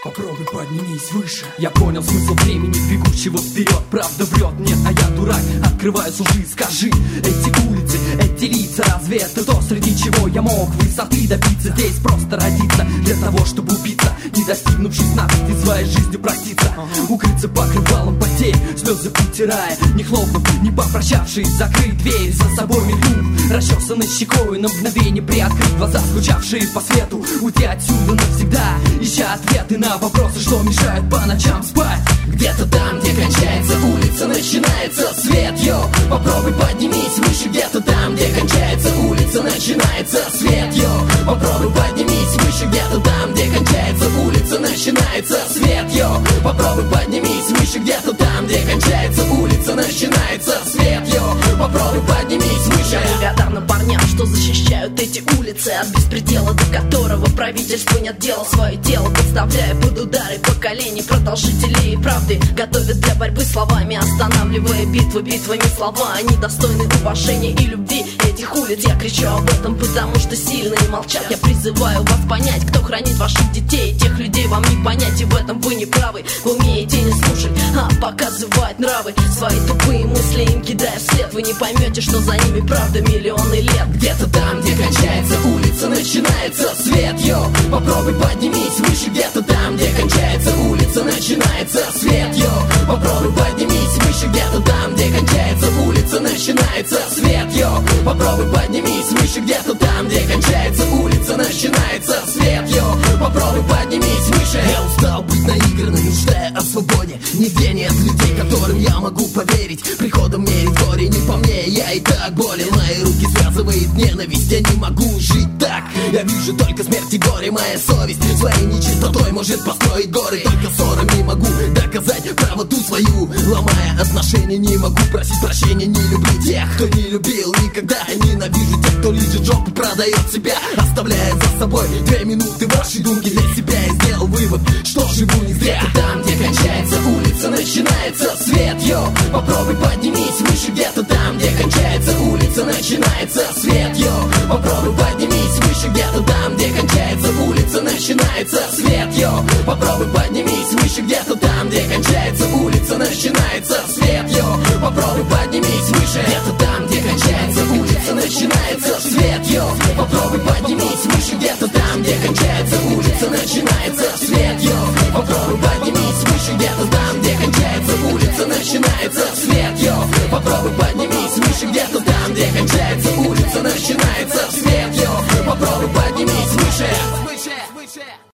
Попробуй поднимись выше. Я понял смысл времени, бегущего вперед. Правда врет мне, а я дурак. Открываю сужи, скажи, эти улицы, эти лица, разве это то, среди чего я мог высоты добиться? Здесь просто родиться для того, чтобы убиться, не достигнув 16 своей жизнью проститься. Укрыться покрывалом потерь, слезы утирая, не хлопнув, не попрощавшись, закрыть дверь за собой мелькнув, расчесанной щекой на мгновение приоткрыть глаза, скучавшие по свету, уйти отсюда навсегда, ища ответы на вопросы, что мешают по ночам спать. Где-то там, где кончается улица, начинается свет, йо. Попробуй поднимись выше. Где-то там, где кончается улица, начинается свет, йо. Попробуй поднимись выше. Где-то там, где кончается улица, начинается свет, йо. Попробуй поднимись выше. Где-то там, где кончается улица, начинается свет, йо. Попробуй поднимись выше. Благодарна парням, что защищают эти улицы от беспредела, до которого правительство не отдело свое тело, подставляя под удары поколений продолжителей правды, готовят для борьбы словами, останавливая битвы битвами слова. Они достойны уважения и любви этих улиц. Я кричу об этом, потому что сильно не молчат. Я призываю вас понять, кто хранит ваших детей. Тех людей вам не понять, и в этом вы не правы. Вы умеете не слушать, а показывать нравы. Свои тупые мысли им кидая вслед. Вы не поймете, что за ними правда миллионы лет. Где-то там, где кончается улица, начинается свет, йо. Попробуй поднимись выше. Где-то там, где кончается улица, начинается свет, йо. Попробуй поднимись выше. Где-то там, где кончается улица, начинается свет, йо. Попробуй поднимись выше. Где-то там, где кончается улица, начинается свет, йо. Попробуй поднимись выше. Я устал быть наигранным, мечтая о свободе. Нигде нет людей, которым я могу поверить. Приходом мерить горе не по мне, я и так болен. Мои руки связывает ненависть, я не могу жить так. Я вижу только смерть и горе, моя совесть своей нечистотой может построить горы. Только ссорами могу доказать правоту свою. Ломая отношения, не могу просить прощения. Не люблю тех, кто не любил никогда. Ненавижу тех, кто лежит жопу, продает себя, оставляя за собой 2 минуты вашей думки для себя. И сделал вывод, что живу не зря. Где-то там, где кончается улица, начинается свет, йо. Попробуй поднимись выше. Где-то там, где кончается улица, начинается свет, йо. Попробуй поднимись выше. Где-то там, где кончается улица, начинается свет, йо. Попробуй поднимись выше. Где-то там, где кончается улица, начинается свет, йо. Попробуй поднимись выше. Где-то там, где кончается улица, начинается свет, йо. Попробуй поднимись выше. Где-то там, где кончается улица, начинается свет, йо. Попробуй поднимись выше. Где-то там, где кончается улица, начинается свет, йо. Попробуй поднимись выше. Где-то там, где кончается улица, начинается свет, йо. Попробуй поднимись выше.